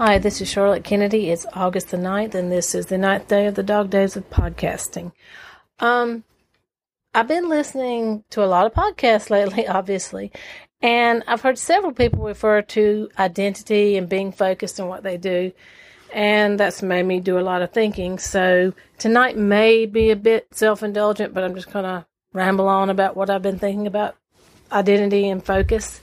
Hi, this is Charlotte Kennedy. It's August the 9th, and this is the 9th day of the Dog Days of Podcasting. I've been listening to a lot of podcasts lately, obviously, and I've heard several people refer to identity and being focused on what they do, and that's made me do a lot of thinking. So tonight may be a bit self-indulgent, but I'm just going to ramble on about what I've been thinking about identity and focus.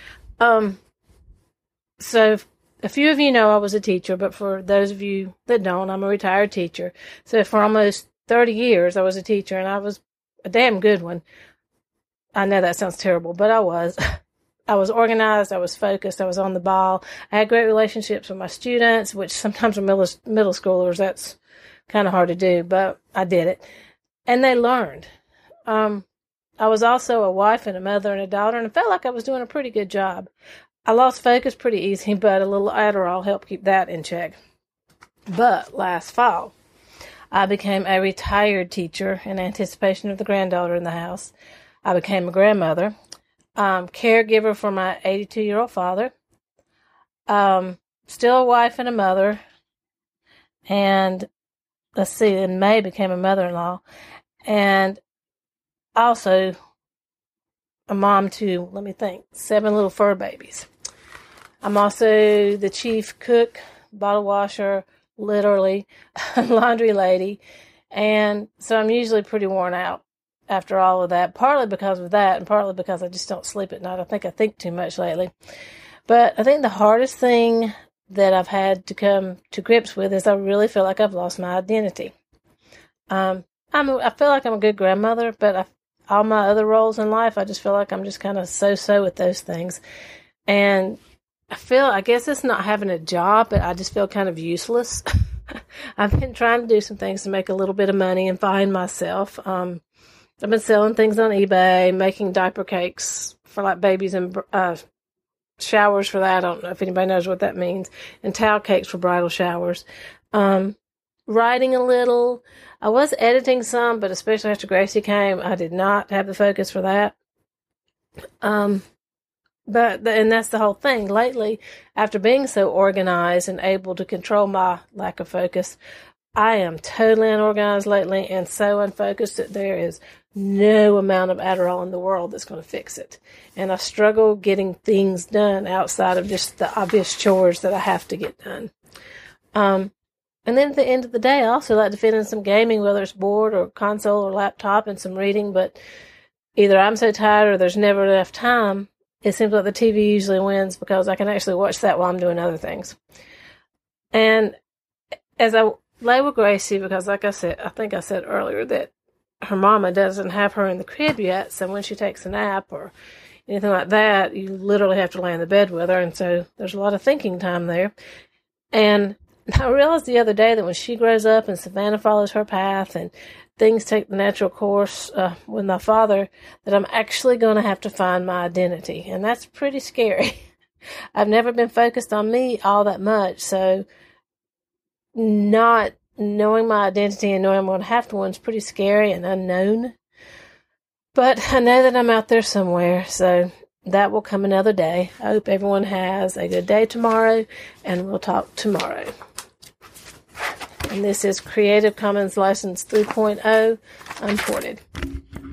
So a few of you know I was a teacher, but for those of you that don't, I'm a retired teacher. So for almost 30 years, I was a teacher, and I was a damn good one. I know that sounds terrible, but I was. I was organized, I was focused, I was on the ball. I had great relationships with my students, which sometimes with middle schoolers, that's kind of hard to do, but I did it. And they learned. I was also a wife and a mother and a daughter, and I felt like I was doing a pretty good job. I lost focus pretty easy, but a little Adderall helped keep that in check. But last fall, I became a retired teacher in anticipation of the granddaughter in the house. I became a grandmother, caregiver for my 82-year-old father, still a wife and a mother, and in May became a mother-in-law, and also a mom to, 7 little fur babies. I'm also the chief cook, bottle washer, literally, laundry lady, and so I'm usually pretty worn out after all of that, partly because of that and partly because I just don't sleep at night. I think too much lately. But I think the hardest thing that I've had to come to grips with is I really feel like I've lost my identity. I feel like I'm a good grandmother, but all my other roles in life, I just feel like I'm just kind of so-so with those things. And I guess it's not having a job, but I just feel kind of useless. I've been trying to do some things to make a little bit of money and find myself. I've been selling things on eBay, making diaper cakes for like babies and showers for that. I don't know if anybody knows what that means. And towel cakes for bridal showers. Writing a little. I was editing some, but especially after Gracie came, I did not have the focus for that. And that's the whole thing. Lately, after being so organized and able to control my lack of focus, I am totally unorganized lately and so unfocused that there is no amount of Adderall in the world that's going to fix it. And I struggle getting things done outside of just the obvious chores that I have to get done. And then at the end of the day, I also like to fit in some gaming, whether it's board or console or laptop, and some reading, but either I'm so tired or there's never enough time. It seems like the TV usually wins because I can actually watch that while I'm doing other things. And as I lay with Gracie, because like I said, I think I said earlier that her mama doesn't have her in the crib yet, so when she takes a nap or anything like that, you literally have to lay in the bed with her, and so there's a lot of thinking time there. And I realized the other day that when she grows up and Savannah follows her path and things take the natural course with my father, that I'm actually going to have to find my identity. And that's pretty scary. I've never been focused on me all that much, so not knowing my identity and knowing I'm going to have to one is pretty scary and unknown. But I know that I'm out there somewhere, so that will come another day. I hope everyone has a good day tomorrow, and we'll talk tomorrow. And this is Creative Commons License 3.0 Unported.